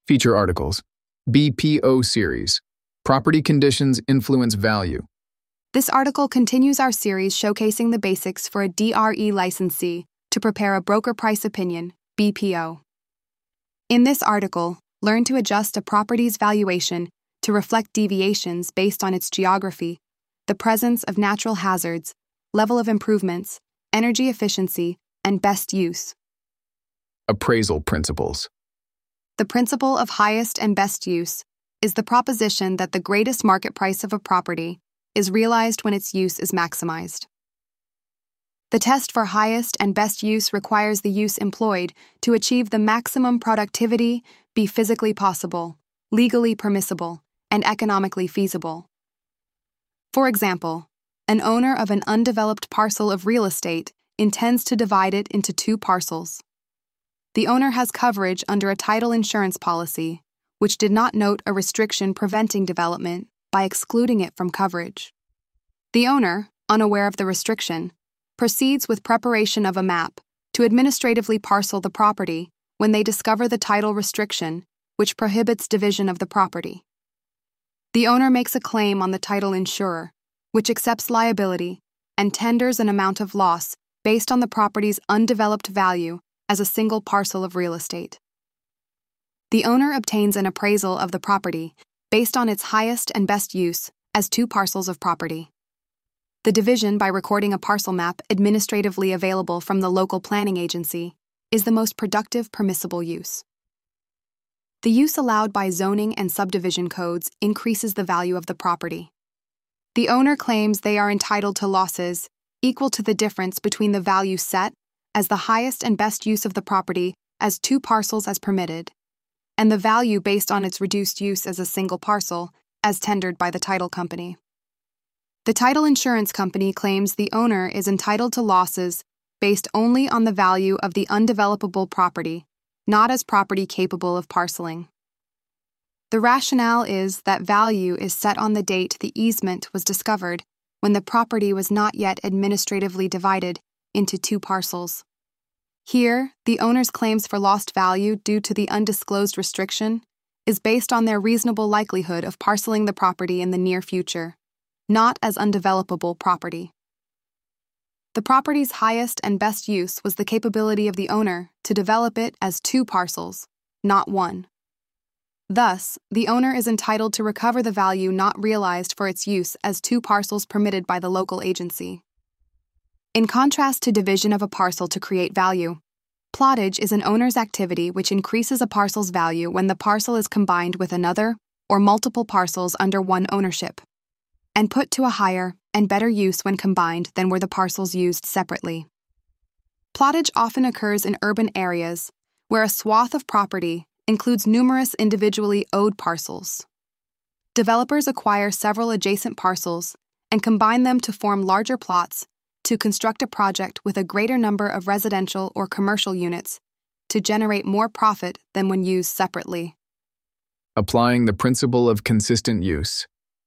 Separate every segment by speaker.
Speaker 1: Feature articles. BPO series. Property conditions influence value.
Speaker 2: This article continues our series showcasing the basics for a DRE licensee to prepare a broker price opinion, BPO. In this article, learn to adjust a property's valuation to reflect deviations based on its geography, the presence of natural hazards, level of improvements, energy efficiency, and best use.
Speaker 1: Appraisal principles.
Speaker 2: The principle of highest and best use is the proposition that the greatest market price of a property is realized when its use is maximized. The test for highest and best use requires the use employed to achieve the maximum productivity be physically possible, legally permissible, and economically feasible. For example, an owner of an undeveloped parcel of real estate intends to divide it into 2 parcels. The owner has coverage under a title insurance policy, which did not note a restriction preventing development by excluding it from coverage. The owner, unaware of the restriction, proceeds with preparation of a map to administratively parcel the property when they discover the title restriction, which prohibits division of the property. The owner makes a claim on the title insurer, which accepts liability and tenders an amount of loss based on the property's undeveloped value as a single parcel of real estate. The owner obtains an appraisal of the property based on its highest and best use as 2 parcels of property. The division by recording a parcel map administratively available from the local planning agency is the most productive permissible use. The use allowed by zoning and subdivision codes increases the value of the property. The owner claims they are entitled to losses equal to the difference between the value set as the highest and best use of the property as 2 parcels as permitted, and the value based on its reduced use as a single parcel as tendered by the title company. The title insurance company claims the owner is entitled to losses based only on the value of the undevelopable property, not as property capable of parceling. The rationale is that value is set on the date the easement was discovered when the property was not yet administratively divided into 2 parcels. Here, the owner's claims for lost value due to the undisclosed restriction is based on their reasonable likelihood of parceling the property in the near future, not as undevelopable property. The property's highest and best use was the capability of the owner to develop it as 2 parcels, not 1. Thus, the owner is entitled to recover the value not realized for its use as 2 parcels permitted by the local agency. In contrast to division of a parcel to create value, plottage is an owner's activity which increases a parcel's value when the parcel is combined with another or multiple parcels under one ownership, and put to a higher and better use when combined than were the parcels used separately. Plottage often occurs in urban areas where a swath of property includes numerous individually owned parcels. Developers acquire several adjacent parcels and combine them to form larger plots to construct a project with a greater number of residential or commercial units to generate more profit than when used separately.
Speaker 1: Applying the principle of consistent use.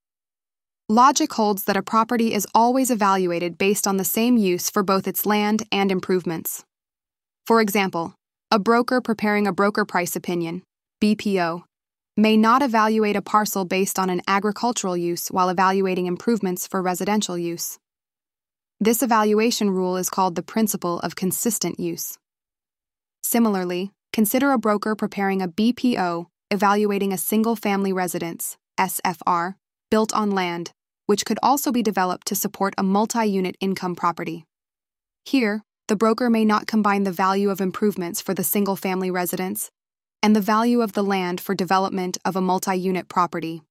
Speaker 2: Logic holds that a property is always evaluated based on the same use for both its land and improvements. For example, a broker preparing a broker price opinion, BPO, may not evaluate a parcel based on an agricultural use while evaluating improvements for residential use. This evaluation rule is called the principle of consistent use. Similarly, consider a broker preparing a BPO evaluating a single-family residence, SFR, built on land, which could also be developed to support a multi-unit income property. Here, the broker may not combine the value of improvements for the single-family residence and the value of the land for development of a multi-unit property.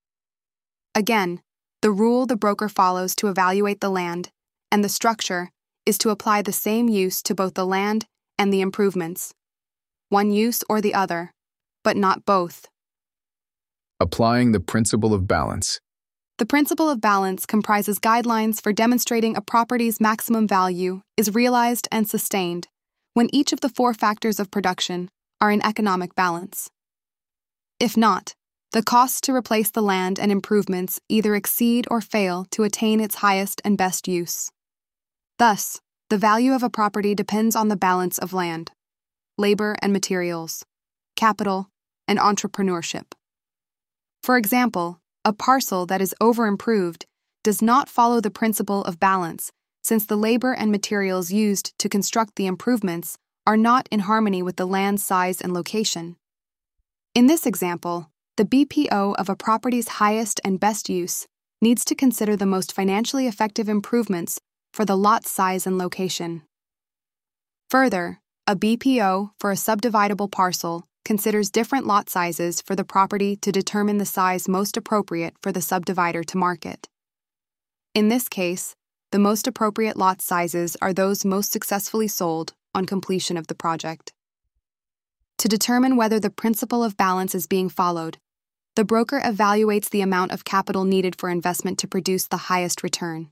Speaker 2: Again, the rule the broker follows to evaluate the land and the structure is to apply the same use to both the land and the improvements, one use or the other, but not both.
Speaker 1: Applying the principle of balance.
Speaker 2: The principle of balance comprises guidelines for demonstrating a property's maximum value is realized and sustained when each of the 4 factors of production are in economic balance. If not, the costs to replace the land and improvements either exceed or fail to attain its highest and best use. Thus, the value of a property depends on the balance of land, labor and materials, capital, and entrepreneurship. For example, a parcel that is overimproved does not follow the principle of balance, since the labor and materials used to construct the improvements are not in harmony with the land's size and location. In this example, the BPO of a property's highest and best use needs to consider the most financially effective improvements for the lot size and location. Further, a BPO for a subdividable parcel considers different lot sizes for the property to determine the size most appropriate for the subdivider to market. In this case, the most appropriate lot sizes are those most successfully sold on completion of the project. To determine whether the principle of balance is being followed, the broker evaluates the amount of capital needed for investment to produce the highest return.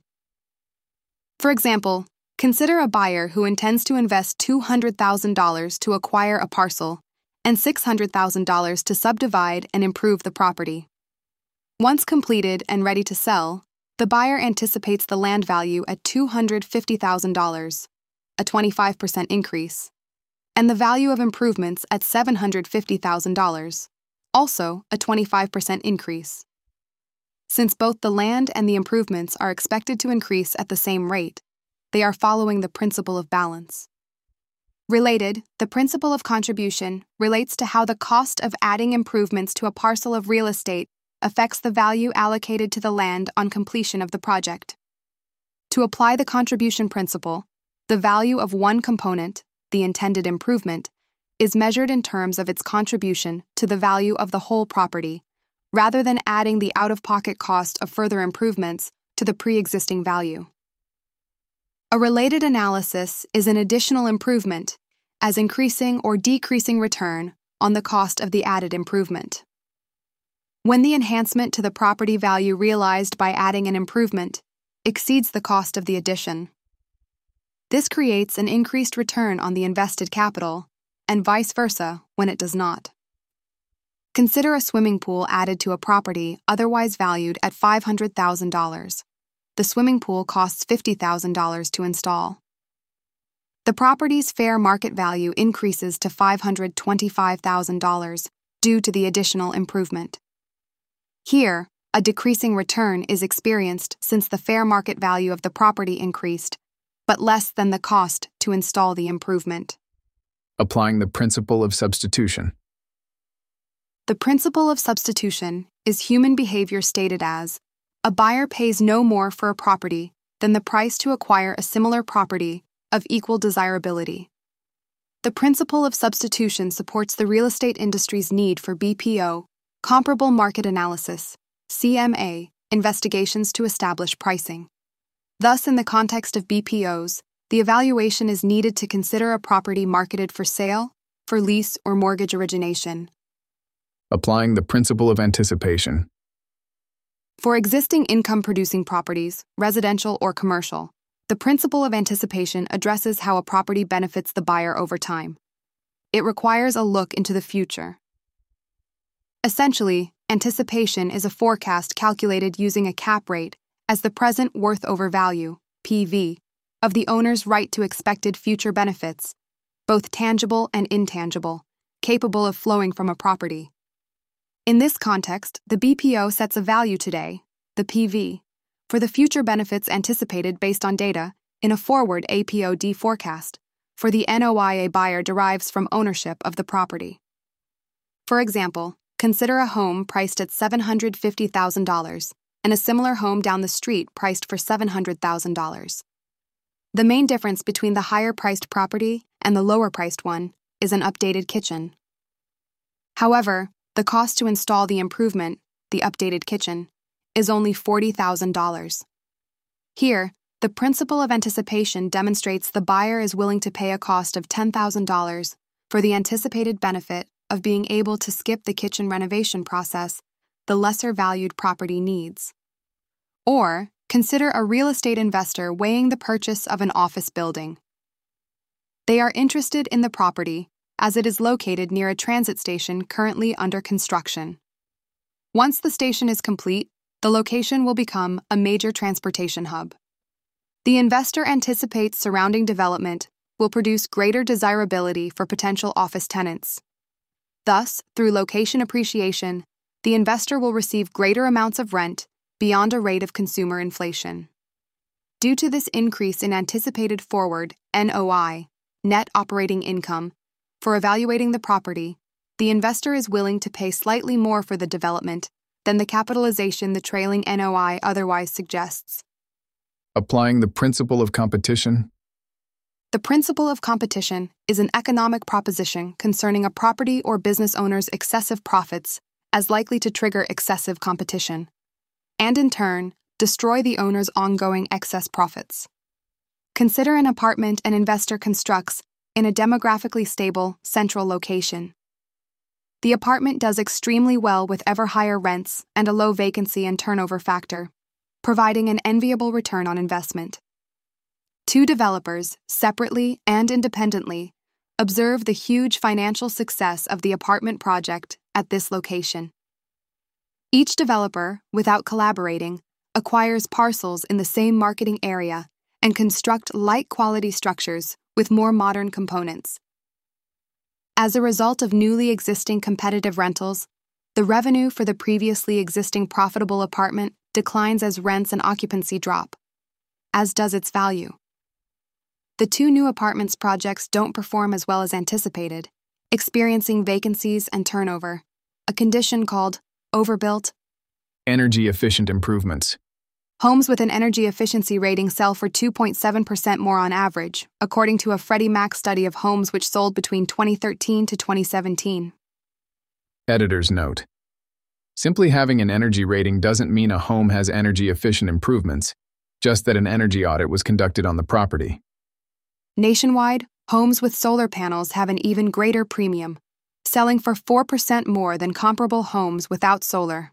Speaker 2: For example, consider a buyer who intends to invest $200,000 to acquire a parcel and $600,000 to subdivide and improve the property. Once completed and ready to sell, the buyer anticipates the land value at $250,000, a 25% increase, and the value of improvements at $750,000, also a 25% increase. Since both the land and the improvements are expected to increase at the same rate, they are following the principle of balance. Related, the principle of contribution relates to how the cost of adding improvements to a parcel of real estate affects the value allocated to the land on completion of the project. To apply the contribution principle, the value of one component, the intended improvement, is measured in terms of its contribution to the value of the whole property, rather than adding the out-of-pocket cost of further improvements to the pre-existing value. A related analysis is an additional improvement, as increasing or decreasing return on the cost of the added improvement. When the enhancement to the property value realized by adding an improvement exceeds the cost of the addition, this creates an increased return on the invested capital, and vice versa when it does not. Consider a swimming pool added to a property otherwise valued at $500,000. The swimming pool costs $50,000 to install. The property's fair market value increases to $525,000 due to the additional improvement. Here, a decreasing return is experienced since the fair market value of the property increased, but less than the cost to install the improvement.
Speaker 1: Applying the principle of substitution.
Speaker 2: The principle of substitution is human behavior stated as, a buyer pays no more for a property than the price to acquire a similar property of equal desirability. The principle of substitution supports the real estate industry's need for BPO, comparable market analysis, CMA, investigations to establish pricing. Thus, in the context of BPOs, the evaluation is needed to consider a property marketed for sale, for lease, or mortgage origination.
Speaker 1: Applying the principle of anticipation.
Speaker 2: For existing income-producing properties, residential or commercial, the principle of anticipation addresses how a property benefits the buyer over time. It requires a look into the future. Essentially, anticipation is a forecast calculated using a cap rate as the present worth over value, PV, of the owner's right to expected future benefits, both tangible and intangible, capable of flowing from a property. In this context, the BPO sets a value today, the PV, for the future benefits anticipated based on data in a forward APOD forecast for the NOI a buyer derives from ownership of the property. For example, consider a home priced at $750,000 and a similar home down the street priced for $700,000. The main difference between the higher-priced property and the lower-priced one is an updated kitchen. However, the cost to install the improvement, the updated kitchen, is only $40,000. Here, the principle of anticipation demonstrates the buyer is willing to pay a cost of $10,000 for the anticipated benefit of being able to skip the kitchen renovation process the lesser-valued property needs. Or, consider a real estate investor weighing the purchase of an office building. They are interested in the property as it is located near a transit station currently under construction. Once the station is complete, the location will become a major transportation hub. The investor anticipates surrounding development will produce greater desirability for potential office tenants. Thus, through location appreciation, the investor will receive greater amounts of rent beyond a rate of consumer inflation. Due to this increase in anticipated forward NOI, net operating income, for evaluating the property, the investor is willing to pay slightly more for the development than the capitalization the trailing NOI otherwise suggests.
Speaker 1: Applying the principle of competition.
Speaker 2: The principle of competition is an economic proposition concerning a property or business owner's excessive profits as likely to trigger excessive competition, and in turn, destroy the owner's ongoing excess profits. Consider an apartment an investor constructs in a demographically stable, central location. The apartment does extremely well with ever higher rents and a low vacancy and turnover factor, providing an enviable return on investment. Two developers, separately and independently, observe the huge financial success of the apartment project at this location. Each developer, without collaborating, acquires parcels in the same marketing area and construct like-quality structures with more modern components. As a result of newly existing competitive rentals, the revenue for the previously existing profitable apartment declines as rents and occupancy drop, as does its value. The two new apartments projects don't perform as well as anticipated, experiencing vacancies and turnover, a condition called overbuilt.
Speaker 1: Energy-efficient improvements.
Speaker 2: Homes with an energy efficiency rating sell for 2.7% more on average, according to a Freddie Mac study of homes which sold between 2013 to 2017.
Speaker 1: Editor's note. Simply having an energy rating doesn't mean a home has energy-efficient improvements, just that an energy audit was conducted on the property.
Speaker 2: Nationwide, homes with solar panels have an even greater premium, selling for 4% more than comparable homes without solar.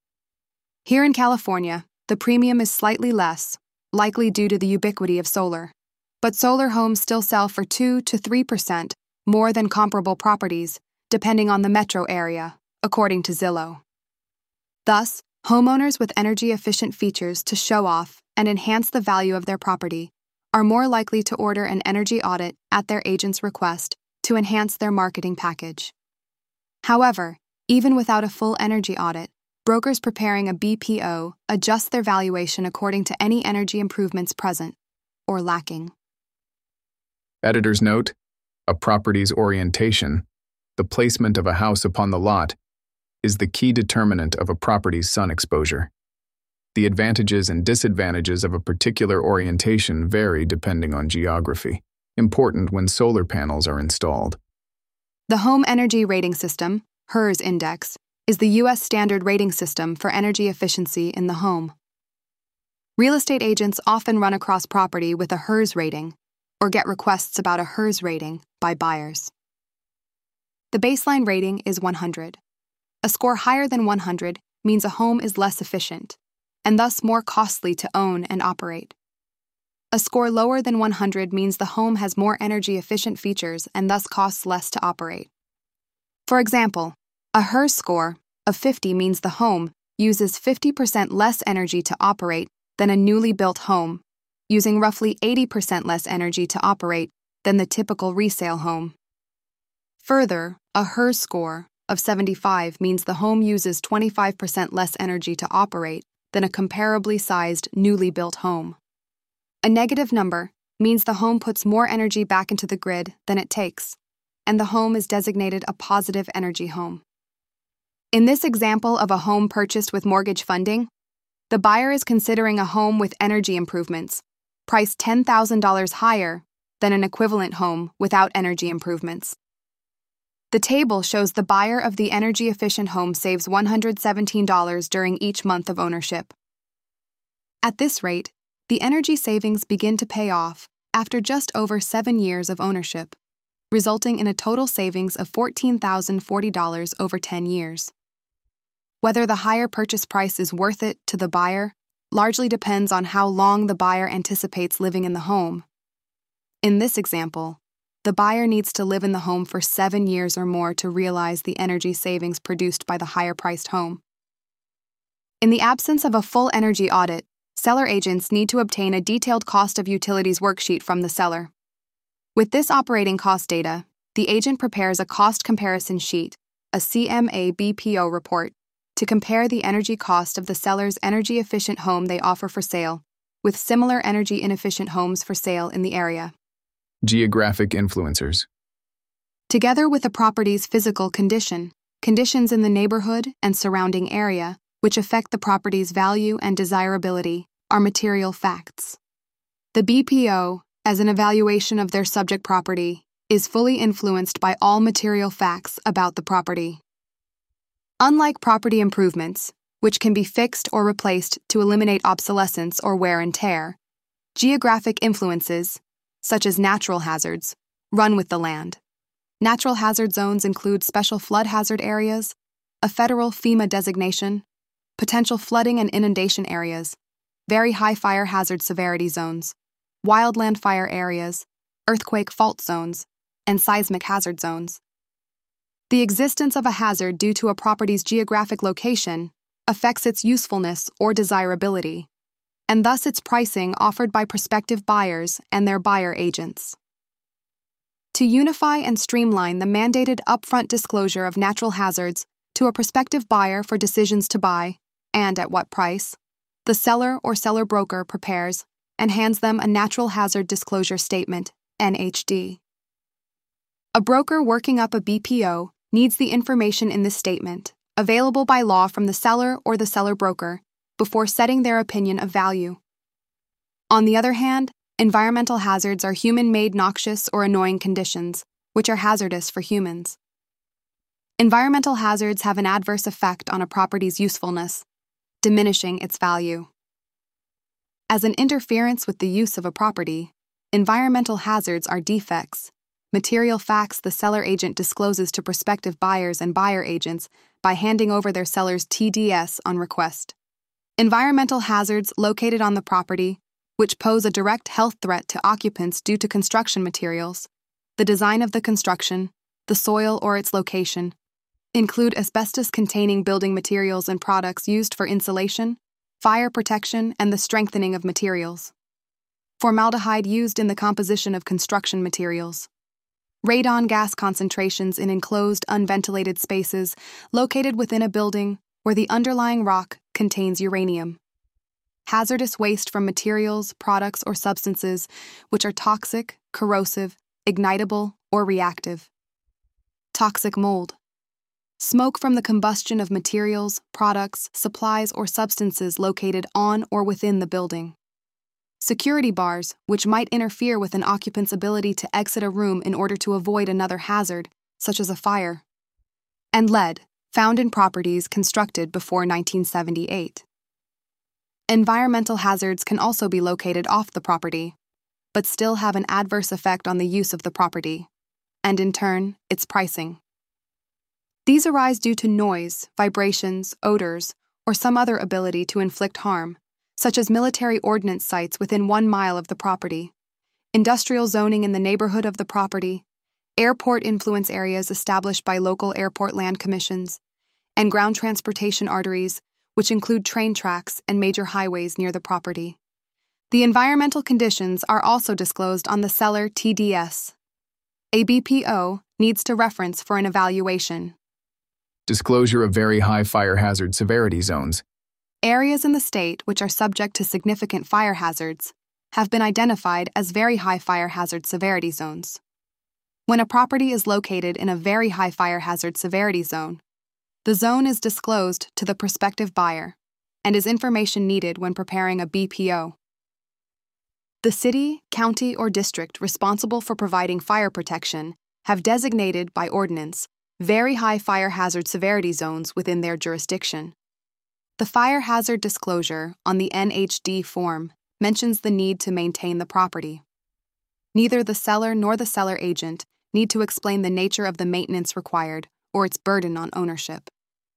Speaker 2: Here in California, the premium is slightly less, likely due to the ubiquity of solar, but solar homes still sell for 2 to 3% more than comparable properties, depending on the metro area, according to Zillow. Thus, homeowners with energy-efficient features to show off and enhance the value of their property are more likely to order an energy audit at their agent's request to enhance their marketing package. However, even without a full energy audit, brokers preparing a BPO adjust their valuation according to any energy improvements present or lacking.
Speaker 1: Editor's note. A property's orientation, the placement of a house upon the lot, is the key determinant of a property's sun exposure. The advantages and disadvantages of a particular orientation vary depending on geography, important when solar panels are installed.
Speaker 2: The Home Energy Rating System, HERS Index, is the U.S. standard rating system for energy efficiency in the home. Real estate agents often run across property with a HERS rating or get requests about a HERS rating by buyers. The baseline rating is 100. A score higher than 100 means a home is less efficient, and thus more costly to own and operate. A score lower than 100 means the home has more energy-efficient features and thus costs less to operate. For example, a HERS score of 50 means the home uses 50% less energy to operate than a newly built home, using roughly 80% less energy to operate than the typical resale home. Further, a HERS score of 75 means the home uses 25% less energy to operate than a comparably sized newly built home. A negative number means the home puts more energy back into the grid than it takes, and the home is designated a positive energy home. In this example of a home purchased with mortgage funding, the buyer is considering a home with energy improvements, priced $10,000 higher than an equivalent home without energy improvements. The table shows the buyer of the energy-efficient home saves $117 during each month of ownership. At this rate, the energy savings begin to pay off after just over 7 years of ownership, resulting in a total savings of $14,040 over 10 years. Whether the higher purchase price is worth it to the buyer largely depends on how long the buyer anticipates living in the home. In this example, the buyer needs to live in the home for 7 years or more to realize the energy savings produced by the higher-priced home. In the absence of a full energy audit, seller agents need to obtain a detailed cost of utilities worksheet from the seller. With this operating cost data, the agent prepares a cost comparison sheet, a CMA BPO report to compare the energy cost of the seller's energy-efficient home they offer for sale with similar energy-inefficient homes for sale in the area.
Speaker 1: Geographic influencers.
Speaker 2: Together with the property's physical condition, conditions in the neighborhood and surrounding area, which affect the property's value and desirability, are material facts. The BPO, as an evaluation of their subject property, is fully influenced by all material facts about the property. Unlike property improvements, which can be fixed or replaced to eliminate obsolescence or wear and tear, geographic influences, such as natural hazards, run with the land. Natural hazard zones include special flood hazard areas, a federal FEMA designation, potential flooding and inundation areas, very high fire hazard severity zones, wildland fire areas, earthquake fault zones, and seismic hazard zones. The existence of a hazard due to a property's geographic location affects its usefulness or desirability, and thus its pricing offered by prospective buyers and their buyer agents. To unify and streamline the mandated upfront disclosure of natural hazards to a prospective buyer for decisions to buy, and at what price, the seller or seller broker prepares and hands them a Natural Hazard Disclosure Statement, NHD. A broker working up a BPO needs the information in this statement, available by law from the seller or the seller broker, before setting their opinion of value. On the other hand, environmental hazards are human-made noxious or annoying conditions, which are hazardous for humans. Environmental hazards have an adverse effect on a property's usefulness, diminishing its value. As an interference with the use of a property, environmental hazards are defects, material facts the seller agent discloses to prospective buyers and buyer agents by handing over their seller's TDS on request. Environmental hazards located on the property, which pose a direct health threat to occupants due to construction materials, the design of the construction, the soil or its location, include asbestos-containing building materials and products used for insulation, fire protection, and the strengthening of materials. Formaldehyde used in the composition of construction materials. Radon gas concentrations in enclosed, unventilated spaces located within a building where the underlying rock contains uranium. Hazardous waste from materials, products, or substances which are toxic, corrosive, ignitable, or reactive. Toxic mold. Smoke from the combustion of materials, products, supplies, or substances located on or within the building. Security bars, which might interfere with an occupant's ability to exit a room in order to avoid another hazard, such as a fire. And lead, found in properties constructed before 1978. Environmental hazards can also be located off the property, but still have an adverse effect on the use of the property, and in turn, its pricing. These arise due to noise, vibrations, odors, or some other ability to inflict harm, such as military ordnance sites within 1 mile of the property, industrial zoning in the neighborhood of the property, airport influence areas established by local airport land commissions, and ground transportation arteries, which include train tracks and major highways near the property. The environmental conditions are also disclosed on the seller TDS. A BPO needs to reference for an evaluation.
Speaker 1: Disclosure of very high fire hazard severity zones.
Speaker 2: Areas in the state which are subject to significant fire hazards have been identified as very high fire hazard severity zones. When a property is located in a very high fire hazard severity zone, the zone is disclosed to the prospective buyer and is information needed when preparing a BPO. The city, county, or district responsible for providing fire protection have designated by ordinance very high fire hazard severity zones within their jurisdiction. The fire hazard disclosure on the NHD form mentions the need to maintain the property. Neither the seller nor the seller agent need to explain the nature of the maintenance required or its burden on ownership.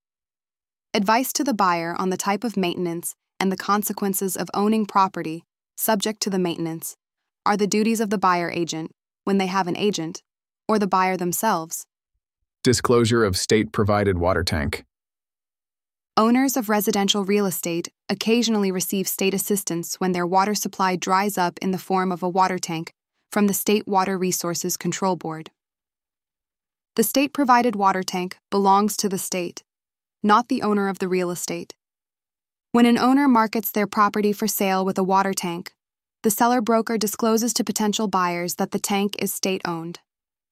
Speaker 2: Advice to the buyer on the type of maintenance and the consequences of owning property subject to the maintenance are the duties of the buyer agent when they have an agent, or the buyer themselves.
Speaker 1: Disclosure of state-provided water tank.
Speaker 2: Owners of residential real estate occasionally receive state assistance when their water supply dries up in the form of a water tank from the State Water Resources Control Board. The state-provided water tank belongs to the state, not the owner of the real estate. When an owner markets their property for sale with a water tank, the seller broker discloses to potential buyers that the tank is state-owned.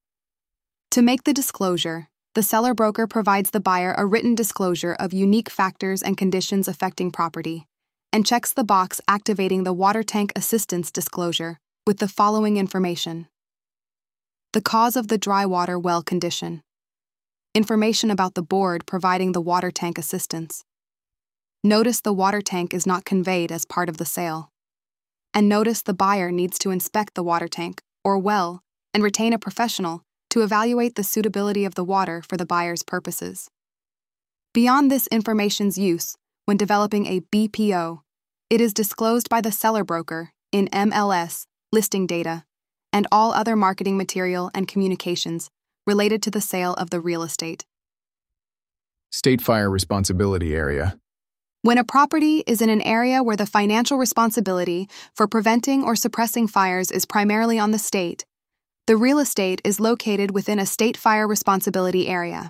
Speaker 2: To make the disclosure, the seller broker provides the buyer a written disclosure of unique factors and conditions affecting property, and checks the box activating the water tank assistance disclosure with the following information: the cause of the dry water well condition, information about the board providing the water tank assistance. Notice the water tank is not conveyed as part of the sale. And notice the buyer needs to inspect the water tank, or well, and retain a professional to evaluate the suitability of the water for the buyer's purposes. Beyond this information's use, when developing a BPO, it is disclosed by the seller broker in MLS, listing data, and all other marketing material and communications related to the sale of the real estate.
Speaker 1: State Fire Responsibility Area.
Speaker 2: When a property is in an area where the financial responsibility for preventing or suppressing fires is primarily on the state, the real estate is located within a state fire responsibility area.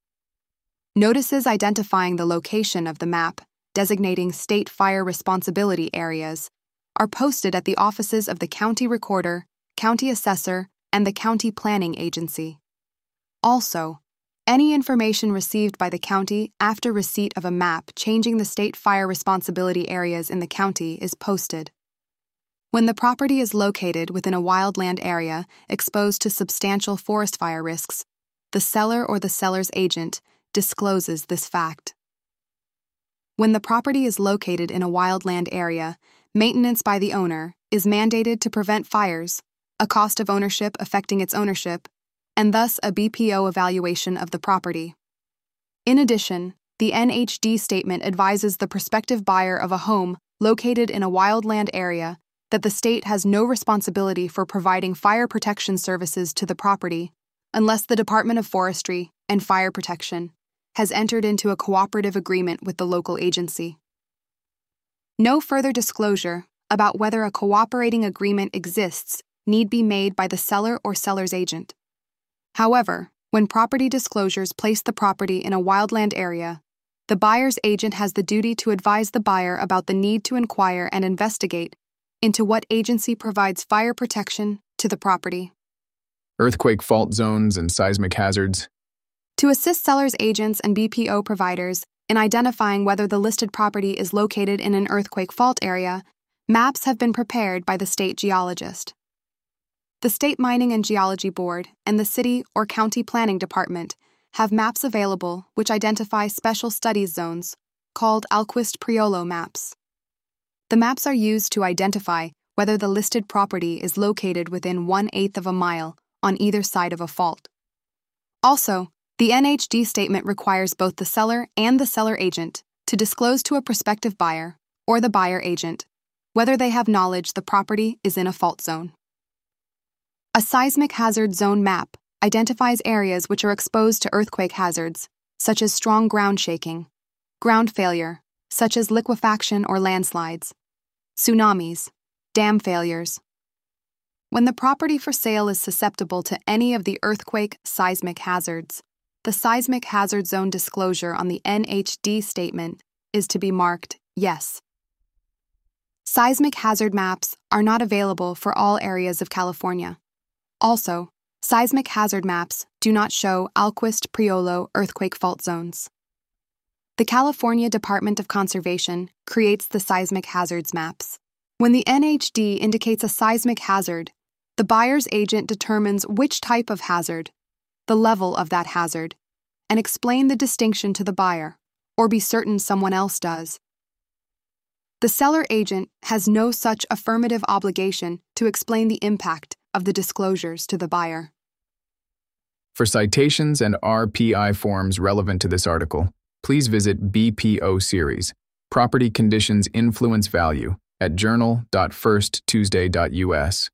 Speaker 2: Notices identifying the location of the map, designating state fire responsibility areas, are posted at the offices of the county recorder, county assessor, and the county planning agency. Also, any information received by the county after receipt of a map changing the state fire responsibility areas in the county is posted. When the property is located within a wildland area exposed to substantial forest fire risks, the seller or the seller's agent discloses this fact. When the property is located in a wildland area, maintenance by the owner is mandated to prevent fires, a cost of ownership affecting its ownership, and thus a BPO evaluation of the property. In addition, the NHD statement advises the prospective buyer of a home located in a wildland area that the state has no responsibility for providing fire protection services to the property unless the Department of Forestry and Fire Protection has entered into a cooperative agreement with the local agency. No further disclosure about whether a cooperating agreement exists need be made by the seller or seller's agent. However, when property disclosures place the property in a wildland area, the buyer's agent has the duty to advise the buyer about the need to inquire and investigate into what agency provides fire protection to the property.
Speaker 1: Earthquake fault zones and seismic hazards.
Speaker 2: To assist sellers' agents and BPO providers in identifying whether the listed property is located in an earthquake fault area, maps have been prepared by the state geologist. The State Mining and Geology Board and the City or County Planning Department have maps available which identify special studies zones, called Alquist-Priolo maps. The maps are used to identify whether the listed property is located within 1/8 of a mile on either side of a fault. Also, the NHD statement requires both the seller and the seller agent to disclose to a prospective buyer or the buyer agent whether they have knowledge the property is in a fault zone. A seismic hazard zone map identifies areas which are exposed to earthquake hazards, such as strong ground shaking, ground failure, such as liquefaction or landslides, tsunamis, dam failures. When the property for sale is susceptible to any of the earthquake seismic hazards, the seismic hazard zone disclosure on the NHD statement is to be marked yes. Seismic hazard maps are not available for all areas of California. Also, seismic hazard maps do not show Alquist-Priolo earthquake fault zones. The California Department of Conservation creates the seismic hazards maps. When the NHD indicates a seismic hazard, the buyer's agent determines which type of hazard, the level of that hazard, and explain the distinction to the buyer, or be certain someone else does. The seller agent has no such affirmative obligation to explain the impact of the disclosures to the buyer.
Speaker 1: For citations and RPI forms relevant to this article, please visit BPO Series, Property Conditions Influence Value, at journal.firsttuesday.us.